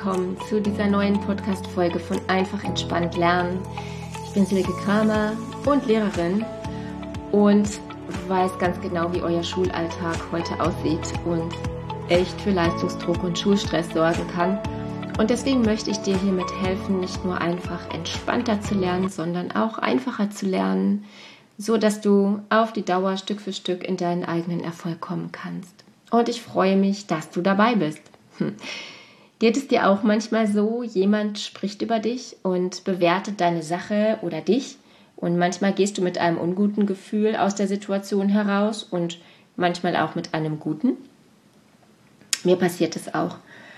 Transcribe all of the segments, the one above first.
willkommen zu dieser neuen Podcast-Folge von Einfach entspannt lernen. Ich bin Silke Kramer und Lehrerin und weiß ganz genau, wie euer Schulalltag heute aussieht und echt für Leistungsdruck und Schulstress sorgen kann. Und deswegen möchte ich dir hiermit helfen, nicht nur einfach entspannter zu lernen, sondern auch einfacher zu lernen, so dass du auf die Dauer Stück für Stück in deinen eigenen Erfolg kommen kannst. Und ich freue mich, dass du dabei bist. Geht es dir auch manchmal so, jemand spricht über dich und bewertet deine Sache oder dich und manchmal gehst du mit einem unguten Gefühl aus der Situation heraus und manchmal auch mit einem guten? Mir passiert es auch.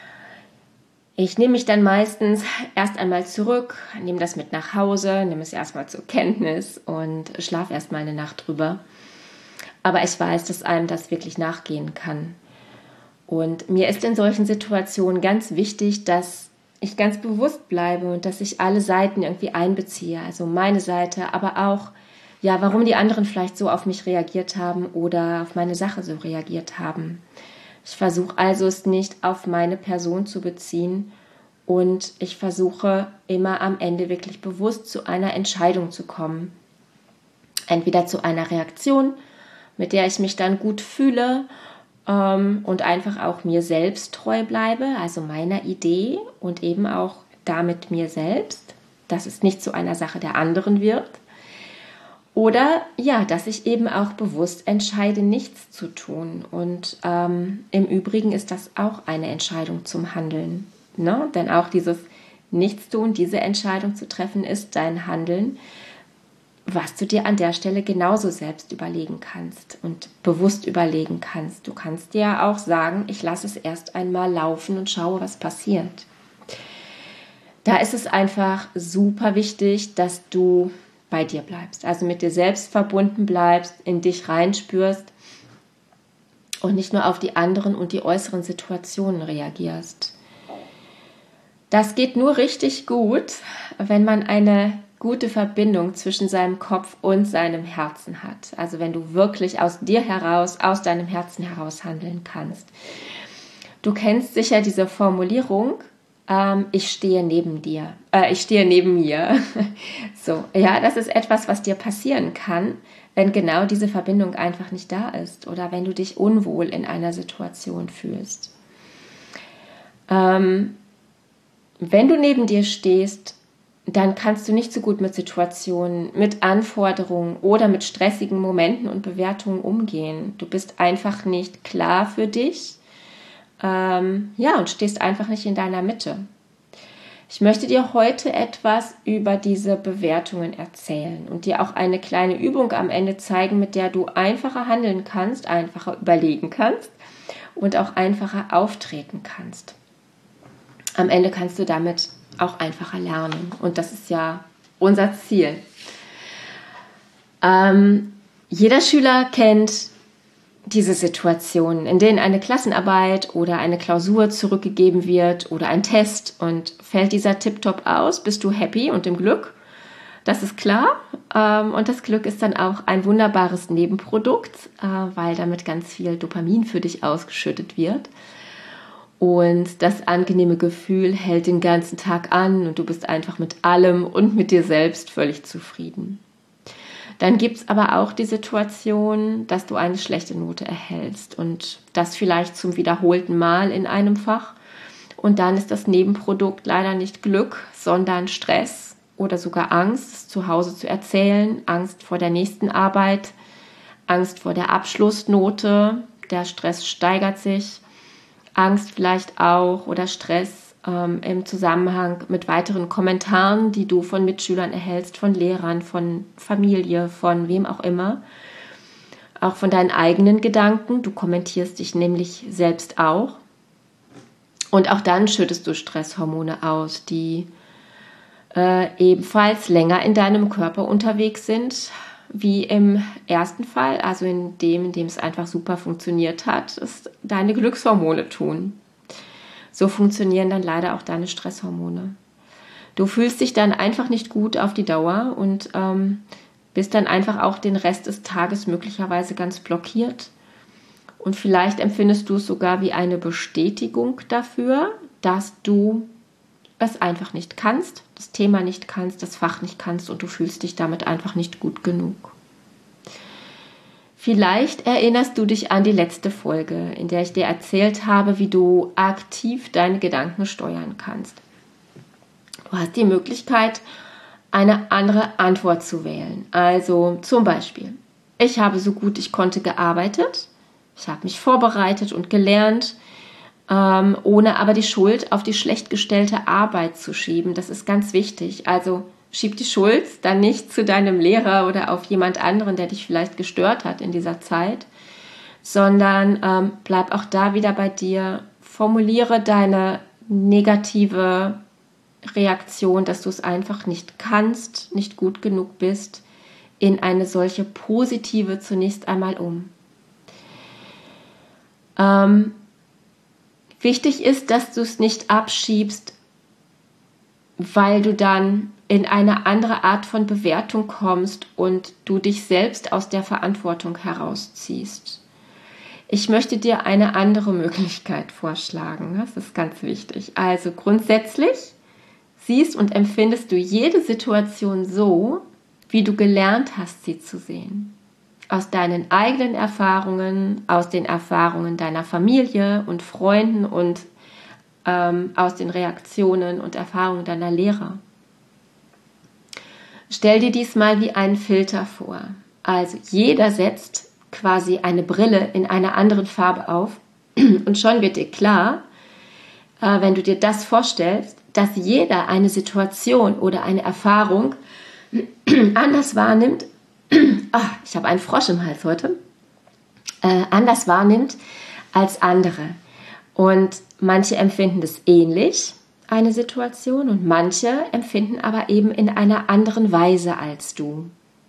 Ich nehme mich dann meistens erst einmal zurück, nehme das mit nach Hause, nehme es erstmal zur Kenntnis und schlafe erstmal eine Nacht drüber. Aber ich weiß, dass einem das wirklich nachgehen kann. Und mir ist in solchen Situationen ganz wichtig, dass ich ganz bewusst bleibe und dass ich alle Seiten irgendwie einbeziehe. Also meine Seite, aber auch, ja, warum die anderen vielleicht so auf mich reagiert haben oder auf meine Sache so reagiert haben. Ich versuche also, es nicht auf meine Person zu beziehen und ich versuche immer am Ende wirklich bewusst zu einer Entscheidung zu kommen. Entweder zu einer Reaktion, mit der ich mich dann gut fühle, und einfach auch mir selbst treu bleibe, also meiner Idee und eben auch damit mir selbst, dass es nicht zu einer Sache der anderen wird. Oder ja, dass ich eben auch bewusst entscheide, nichts zu tun. Und im Übrigen ist das auch eine Entscheidung zum Handeln. Ne? Denn auch dieses Nichtstun, diese Entscheidung zu treffen, ist dein Handeln, was du dir an der Stelle genauso selbst überlegen kannst und bewusst überlegen kannst. Du kannst dir auch sagen, ich lasse es erst einmal laufen und schaue, was passiert. Da ist es einfach super wichtig, dass du bei dir bleibst, also mit dir selbst verbunden bleibst, in dich reinspürst und nicht nur auf die anderen und die äußeren Situationen reagierst. Das geht nur richtig gut, wenn man eine gute Verbindung zwischen seinem Kopf und seinem Herzen hat. Also wenn du wirklich aus dir heraus, aus deinem Herzen heraus handeln kannst. Du kennst sicher diese Formulierung, ich stehe neben dir, ich stehe neben mir. So, ja, das ist etwas, was dir passieren kann, wenn genau diese Verbindung einfach nicht da ist oder wenn du dich unwohl in einer Situation fühlst. Wenn du neben dir stehst, dann kannst du nicht so gut mit Situationen, mit Anforderungen oder mit stressigen Momenten und Bewertungen umgehen. Du bist einfach nicht klar für dich, und stehst einfach nicht in deiner Mitte. Ich möchte dir heute etwas über diese Bewertungen erzählen und dir auch eine kleine Übung am Ende zeigen, mit der du einfacher handeln kannst, einfacher überlegen kannst und auch einfacher auftreten kannst. Am Ende kannst du damit auch einfacher lernen. Und das ist ja unser Ziel. Jeder Schüler kennt diese Situationen, in denen eine Klassenarbeit oder eine Klausur zurückgegeben wird oder ein Test und fällt dieser Tipptopp aus, bist du happy und im Glück. Das ist klar. Und das Glück ist dann auch ein wunderbares Nebenprodukt, weil damit ganz viel Dopamin für dich ausgeschüttet wird. Und das angenehme Gefühl hält den ganzen Tag an und du bist einfach mit allem und mit dir selbst völlig zufrieden. Dann gibt es aber auch die Situation, dass du eine schlechte Note erhältst und das vielleicht zum wiederholten Mal in einem Fach. Und dann ist das Nebenprodukt leider nicht Glück, sondern Stress oder sogar Angst, es zu Hause zu erzählen, Angst vor der nächsten Arbeit, Angst vor der Abschlussnote, der Stress steigert sich. Angst vielleicht auch oder Stress im Zusammenhang mit weiteren Kommentaren, die du von Mitschülern erhältst, von Lehrern, von Familie, von wem auch immer. Auch von deinen eigenen Gedanken. Du kommentierst dich nämlich selbst auch. Und auch dann schüttest du Stresshormone aus, die ebenfalls länger in deinem Körper unterwegs sind, wie im ersten Fall, also in dem es einfach super funktioniert hat, ist deine Glückshormone tun. So funktionieren dann leider auch deine Stresshormone. Du fühlst dich dann einfach nicht gut auf die Dauer und bist dann einfach auch den Rest des Tages möglicherweise ganz blockiert. Und vielleicht empfindest du es sogar wie eine Bestätigung dafür, dass du es einfach nicht kannst, das Thema nicht kannst, das Fach nicht kannst und du fühlst dich damit einfach nicht gut genug. Vielleicht erinnerst du dich an die letzte Folge, in der ich dir erzählt habe, wie du aktiv deine Gedanken steuern kannst. Du hast die Möglichkeit, eine andere Antwort zu wählen. Also zum Beispiel, ich habe so gut ich konnte gearbeitet, ich habe mich vorbereitet und gelernt, ohne aber die Schuld auf die schlecht gestellte Arbeit zu schieben. Das ist ganz wichtig. Also schieb die Schuld dann nicht zu deinem Lehrer oder auf jemand anderen, der dich vielleicht gestört hat in dieser Zeit, sondern bleib auch da wieder bei dir. Formuliere deine negative Reaktion, dass du es einfach nicht kannst, nicht gut genug bist, in eine solche positive zunächst einmal um. Wichtig ist, dass du es nicht abschiebst, weil du dann in eine andere Art von Bewertung kommst und du dich selbst aus der Verantwortung herausziehst. Ich möchte dir eine andere Möglichkeit vorschlagen. Das ist ganz wichtig. Also grundsätzlich siehst und empfindest du jede Situation so, wie du gelernt hast, sie zu sehen. Aus deinen eigenen Erfahrungen, aus den Erfahrungen deiner Familie und Freunden und aus den Reaktionen und Erfahrungen deiner Lehrer. Stell dir dies mal wie einen Filter vor. Also jeder setzt quasi eine Brille in einer anderen Farbe auf und schon wird dir klar, wenn du dir das vorstellst, dass jeder eine Situation oder eine Erfahrung anders wahrnimmt. Ich habe einen Frosch im Hals heute. Anders wahrnimmt als andere. Und manche empfinden das ähnlich, eine Situation, und manche empfinden aber eben in einer anderen Weise als du.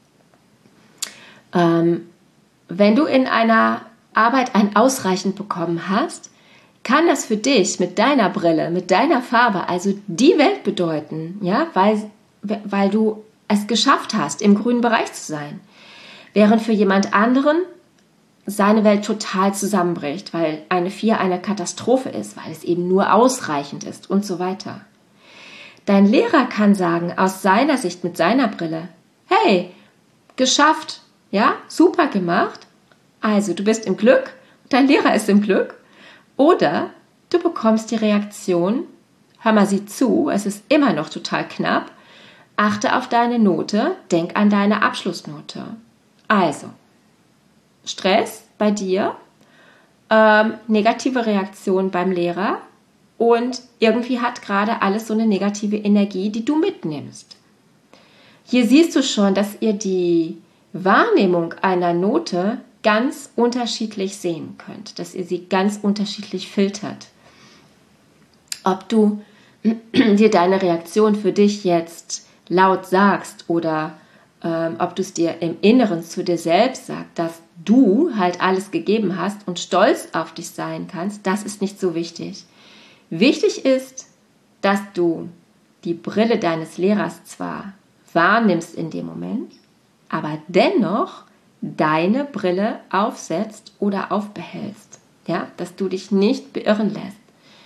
Wenn du in einer Arbeit ein Ausreichend bekommen hast, kann das für dich mit deiner Brille, mit deiner Farbe, also die Welt bedeuten, ja, weil du es geschafft hast, im grünen Bereich zu sein. Während für jemand anderen seine Welt total zusammenbricht, weil eine 4 eine Katastrophe ist, weil es eben nur ausreichend ist und so weiter. Dein Lehrer kann sagen, aus seiner Sicht mit seiner Brille, hey, geschafft, ja, super gemacht, also du bist im Glück, dein Lehrer ist im Glück, oder du bekommst die Reaktion, hör mal, sieh zu, es ist immer noch total knapp, achte auf deine Note, denk an deine Abschlussnote. Also, Stress bei dir, negative Reaktion beim Lehrer und irgendwie hat gerade alles so eine negative Energie, die du mitnimmst. Hier siehst du schon, dass ihr die Wahrnehmung einer Note ganz unterschiedlich sehen könnt, dass ihr sie ganz unterschiedlich filtert. Ob du dir deine Reaktion für dich jetzt laut sagst oder ob du es dir im Inneren zu dir selbst sagst, dass du halt alles gegeben hast und stolz auf dich sein kannst, das ist nicht so wichtig. Wichtig ist, dass du die Brille deines Lehrers zwar wahrnimmst in dem Moment, aber dennoch deine Brille aufsetzt oder aufbehältst, ja, dass du dich nicht beirren lässt.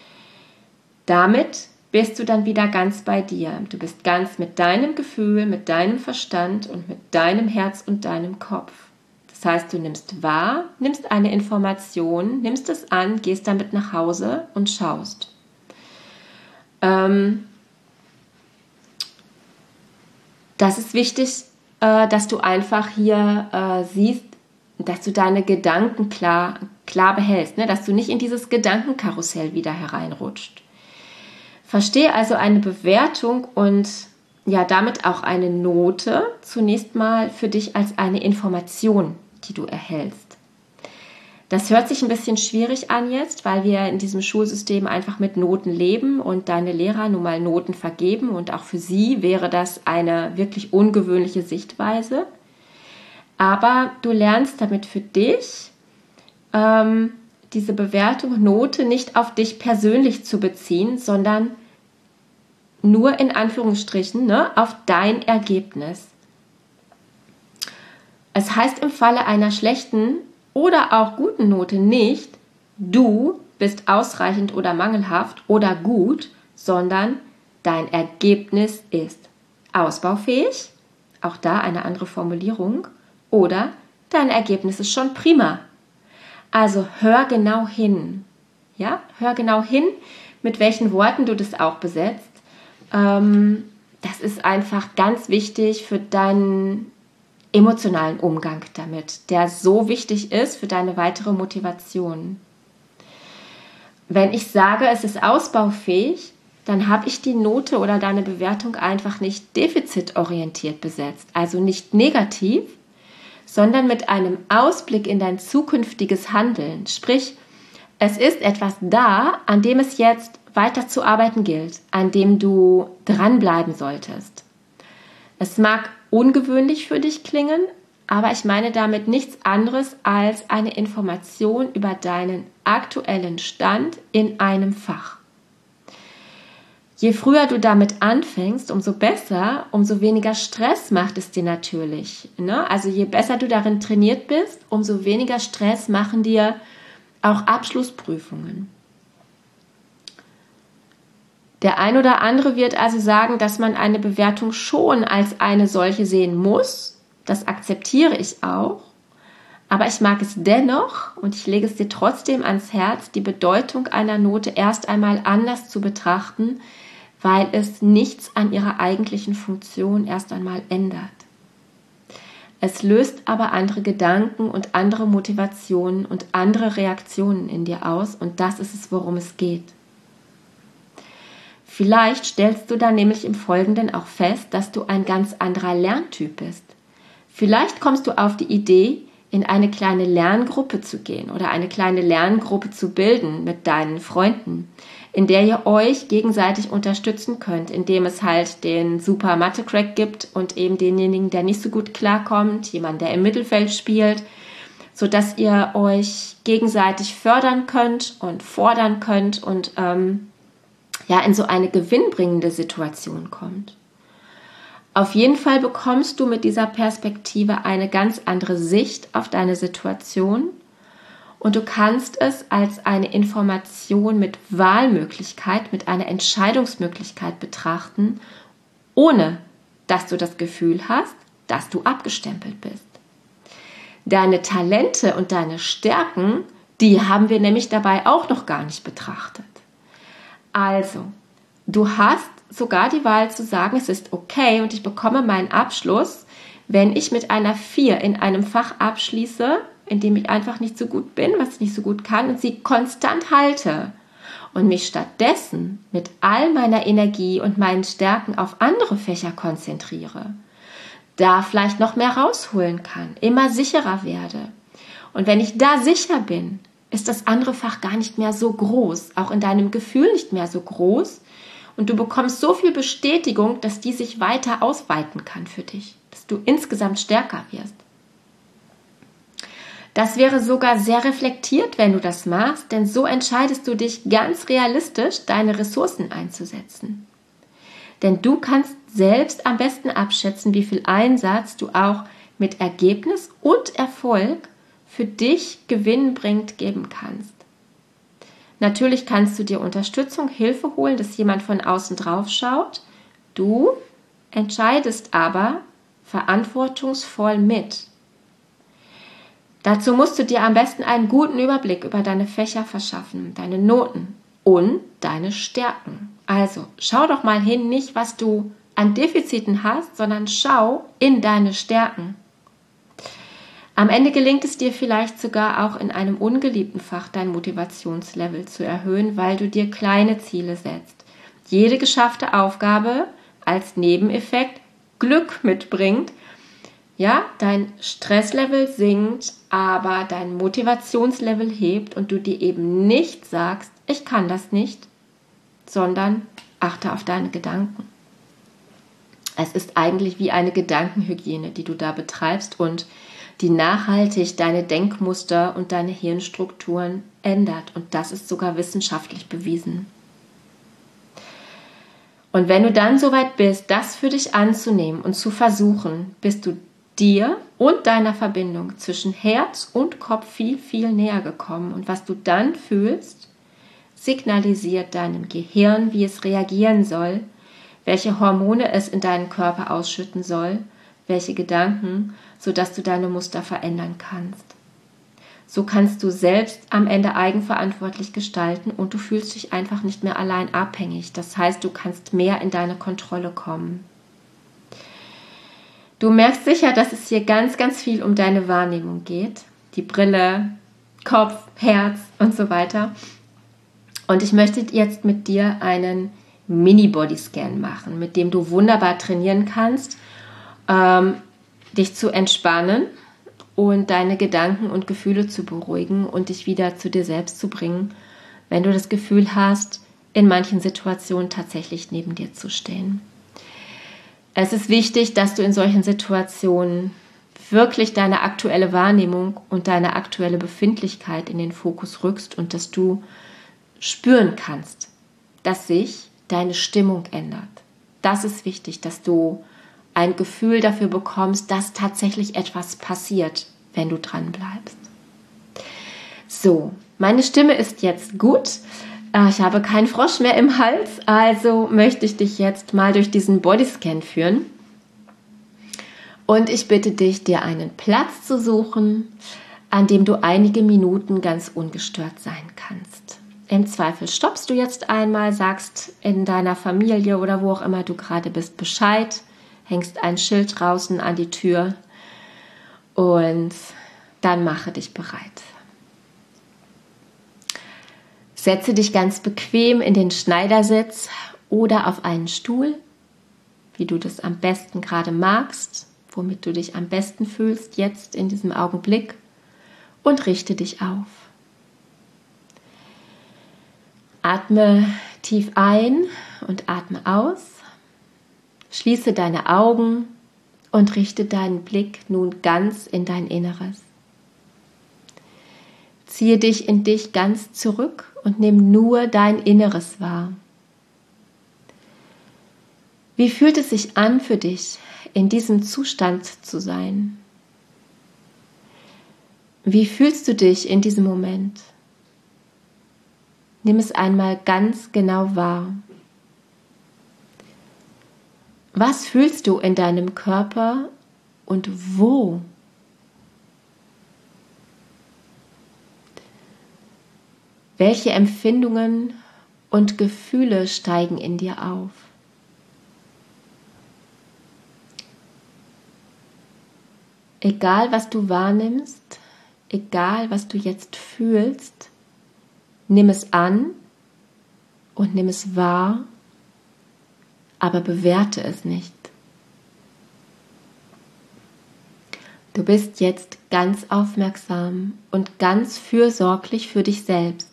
Damit bist du dann wieder ganz bei dir. Du bist ganz mit deinem Gefühl, mit deinem Verstand und mit deinem Herz und deinem Kopf. Das heißt, du nimmst wahr, nimmst eine Information, nimmst es an, gehst damit nach Hause und schaust. Das ist wichtig, dass du einfach hier siehst, dass du deine Gedanken klar behältst, ne? Dass du nicht in dieses Gedankenkarussell wieder hereinrutscht. Verstehe also eine Bewertung und ja damit auch eine Note zunächst mal für dich als eine Information, die du erhältst. Das hört sich ein bisschen schwierig an jetzt, weil wir in diesem Schulsystem einfach mit Noten leben und deine Lehrer nun mal Noten vergeben und auch für sie wäre das eine wirklich ungewöhnliche Sichtweise. Aber du lernst damit für dich, diese Bewertung, Note nicht auf dich persönlich zu beziehen, sondern nur in Anführungsstrichen, ne, auf dein Ergebnis. Es heißt im Falle einer schlechten oder auch guten Note nicht, du bist ausreichend oder mangelhaft oder gut, sondern dein Ergebnis ist ausbaufähig, auch da eine andere Formulierung, oder dein Ergebnis ist schon prima. Also hör genau hin. Ja? Hör genau hin, mit welchen Worten du das auch besetzt. Das ist einfach ganz wichtig für deinen emotionalen Umgang damit, der so wichtig ist für deine weitere Motivation. Wenn ich sage, es ist ausbaufähig, dann habe ich die Note oder deine Bewertung einfach nicht defizitorientiert besetzt, also nicht negativ, sondern mit einem Ausblick in dein zukünftiges Handeln. Sprich, es ist etwas da, an dem es jetzt weiter zu arbeiten gilt, an dem du dranbleiben solltest. Es mag ungewöhnlich für dich klingen, aber ich meine damit nichts anderes als eine Information über deinen aktuellen Stand in einem Fach. Je früher du damit anfängst, umso besser, umso weniger Stress macht es dir natürlich. Ne? Also je besser du darin trainiert bist, umso weniger Stress machen dir auch Abschlussprüfungen. Der ein oder andere wird also sagen, dass man eine Bewertung schon als eine solche sehen muss. Das akzeptiere ich auch. Aber ich mag es dennoch und ich lege es dir trotzdem ans Herz, die Bedeutung einer Note erst einmal anders zu betrachten, weil es nichts an ihrer eigentlichen Funktion erst einmal ändert. Es löst aber andere Gedanken und andere Motivationen und andere Reaktionen in dir aus und das ist es, worum es geht. Vielleicht stellst du dann nämlich im Folgenden auch fest, dass du ein ganz anderer Lerntyp bist. Vielleicht kommst du auf die Idee, in eine kleine Lerngruppe zu gehen oder eine kleine Lerngruppe zu bilden mit deinen Freunden, in der ihr euch gegenseitig unterstützen könnt, indem es halt den super Mathe-Crack gibt und eben denjenigen, der nicht so gut klarkommt, jemand, der im Mittelfeld spielt, sodass ihr euch gegenseitig fördern könnt und fordern könnt und in so eine gewinnbringende Situation kommt. Auf jeden Fall bekommst du mit dieser Perspektive eine ganz andere Sicht auf deine Situation und du kannst es als eine Information mit Wahlmöglichkeit, mit einer Entscheidungsmöglichkeit betrachten, ohne dass du das Gefühl hast, dass du abgestempelt bist. Deine Talente und deine Stärken, die haben wir nämlich dabei auch noch gar nicht betrachtet. Also, du hast sogar die Wahl zu sagen, es ist okay und ich bekomme meinen Abschluss, wenn ich mit einer 4 in einem Fach abschließe, in dem ich einfach nicht so gut bin, was ich nicht so gut kann und sie konstant halte und mich stattdessen mit all meiner Energie und meinen Stärken auf andere Fächer konzentriere, da vielleicht noch mehr rausholen kann, immer sicherer werde. Und wenn ich da sicher bin, ist das andere Fach gar nicht mehr so groß, auch in deinem Gefühl nicht mehr so groß und du bekommst so viel Bestätigung, dass die sich weiter ausweiten kann für dich, dass du insgesamt stärker wirst. Das wäre sogar sehr reflektiert, wenn du das machst, denn so entscheidest du dich ganz realistisch, deine Ressourcen einzusetzen. Denn du kannst selbst am besten abschätzen, wie viel Einsatz du auch mit Ergebnis und Erfolg für dich gewinnbringend geben kannst. Natürlich kannst du dir Unterstützung, Hilfe holen, dass jemand von außen drauf schaut. Du entscheidest aber verantwortungsvoll mit. Dazu musst du dir am besten einen guten Überblick über deine Fächer verschaffen, deine Noten und deine Stärken. Also schau doch mal hin, nicht was du an Defiziten hast, sondern schau in deine Stärken. Am Ende gelingt es dir vielleicht sogar auch in einem ungeliebten Fach dein Motivationslevel zu erhöhen, weil du dir kleine Ziele setzt. Jede geschaffte Aufgabe als Nebeneffekt Glück mitbringt. Ja, dein Stresslevel sinkt, aber dein Motivationslevel hebt und du dir eben nicht sagst, ich kann das nicht, sondern achte auf deine Gedanken. Es ist eigentlich wie eine Gedankenhygiene, die du da betreibst und die nachhaltig deine Denkmuster und deine Hirnstrukturen ändert. Und das ist sogar wissenschaftlich bewiesen. Und wenn du dann soweit bist, das für dich anzunehmen und zu versuchen, bist du dir und deiner Verbindung zwischen Herz und Kopf viel, viel näher gekommen. Und was du dann fühlst, signalisiert deinem Gehirn, wie es reagieren soll, welche Hormone es in deinen Körper ausschütten soll, welche Gedanken, sodass du deine Muster verändern kannst. So kannst du selbst am Ende eigenverantwortlich gestalten und du fühlst dich einfach nicht mehr allein abhängig. Das heißt, du kannst mehr in deine Kontrolle kommen. Du merkst sicher, dass es hier ganz, ganz viel um deine Wahrnehmung geht. Die Brille, Kopf, Herz und so weiter. Und ich möchte jetzt mit dir einen Mini-Bodyscan machen, mit dem du wunderbar trainieren kannst, dich zu entspannen und deine Gedanken und Gefühle zu beruhigen und dich wieder zu dir selbst zu bringen, wenn du das Gefühl hast, in manchen Situationen tatsächlich neben dir zu stehen. Es ist wichtig, dass du in solchen Situationen wirklich deine aktuelle Wahrnehmung und deine aktuelle Befindlichkeit in den Fokus rückst und dass du spüren kannst, dass sich deine Stimmung ändert. Das ist wichtig, dass du ein Gefühl dafür bekommst, dass tatsächlich etwas passiert, wenn du dran bleibst. So, meine Stimme ist jetzt gut. Ich habe keinen Frosch mehr im Hals, also möchte ich dich jetzt mal durch diesen Bodyscan führen. Und ich bitte dich, dir einen Platz zu suchen, an dem du einige Minuten ganz ungestört sein kannst. Im Zweifel stoppst du jetzt einmal, sagst in deiner Familie oder wo auch immer du gerade bist Bescheid, hängst ein Schild draußen an die Tür und dann mache dich bereit. Setze dich ganz bequem in den Schneidersitz oder auf einen Stuhl, wie du das am besten gerade magst, womit du dich am besten fühlst jetzt in diesem Augenblick und richte dich auf. Atme tief ein und atme aus. Schließe deine Augen und richte deinen Blick nun ganz in dein Inneres. Ziehe dich in dich ganz zurück und nimm nur dein Inneres wahr. Wie fühlt es sich an für dich, in diesem Zustand zu sein? Wie fühlst du dich in diesem Moment? Nimm es einmal ganz genau wahr. Was fühlst du in deinem Körper und wo? Welche Empfindungen und Gefühle steigen in dir auf? Egal, was du wahrnimmst, egal, was du jetzt fühlst, nimm es an und nimm es wahr, aber bewerte es nicht. Du bist jetzt ganz aufmerksam und ganz fürsorglich für dich selbst.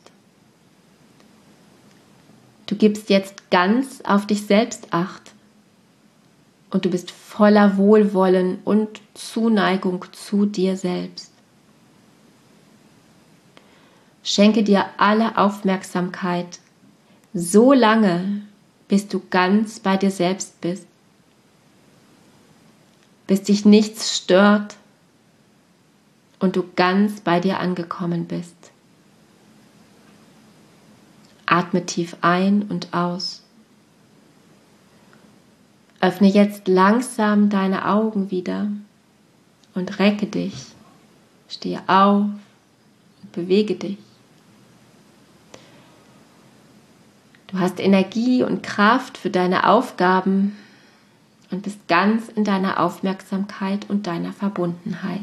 Du gibst jetzt ganz auf dich selbst Acht und du bist voller Wohlwollen und Zuneigung zu dir selbst. Schenke dir alle Aufmerksamkeit so lange, bis du ganz bei dir selbst bist, bis dich nichts stört und du ganz bei dir angekommen bist. Atme tief ein und aus. Öffne jetzt langsam deine Augen wieder und recke dich. Stehe auf und bewege dich. Du hast Energie und Kraft für deine Aufgaben und bist ganz in deiner Aufmerksamkeit und deiner Verbundenheit.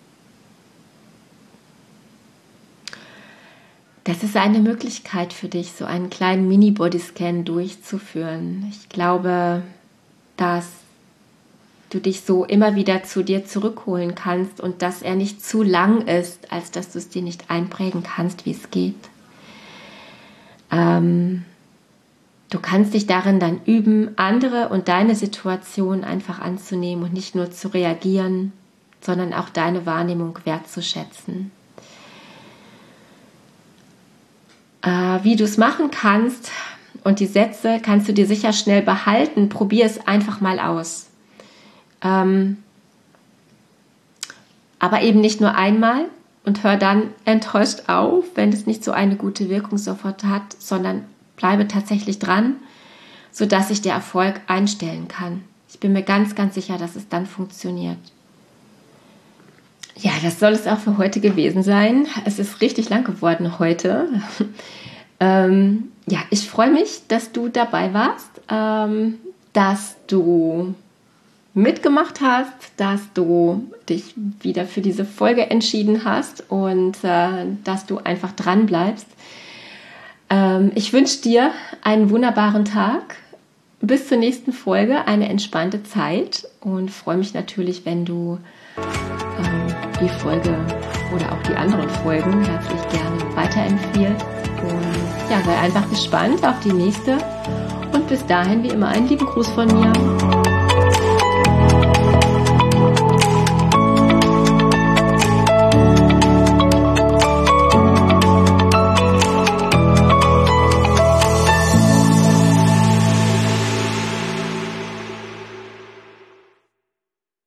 Das ist eine Möglichkeit für dich, so einen kleinen Mini-Bodyscan durchzuführen. Ich glaube, dass du dich so immer wieder zu dir zurückholen kannst und dass er nicht zu lang ist, als dass du es dir nicht einprägen kannst, wie es geht. Du kannst dich darin dann üben, andere und deine Situation einfach anzunehmen und nicht nur zu reagieren, sondern auch deine Wahrnehmung wertzuschätzen. Wie du es machen kannst und die Sätze kannst du dir sicher schnell behalten. Probier es einfach mal aus. Aber eben nicht nur einmal und hör dann enttäuscht auf, wenn es nicht so eine gute Wirkung sofort hat, sondern bleibe tatsächlich dran, sodass sich der Erfolg einstellen kann. Ich bin mir ganz, ganz sicher, dass es dann funktioniert. Ja, das soll es auch für heute gewesen sein. Es ist richtig lang geworden heute. Ja, ich freue mich, dass du dabei warst, dass du mitgemacht hast, dass du dich wieder für diese Folge entschieden hast und dass du einfach dran bleibst. Ich wünsche dir einen wunderbaren Tag. Bis zur nächsten Folge, eine entspannte Zeit und freue mich natürlich, wenn du die Folge oder auch die anderen Folgen herzlich gerne weiterempfiehlst. Und ja, sei einfach gespannt auf die nächste. Und bis dahin, wie immer, einen lieben Gruß von mir.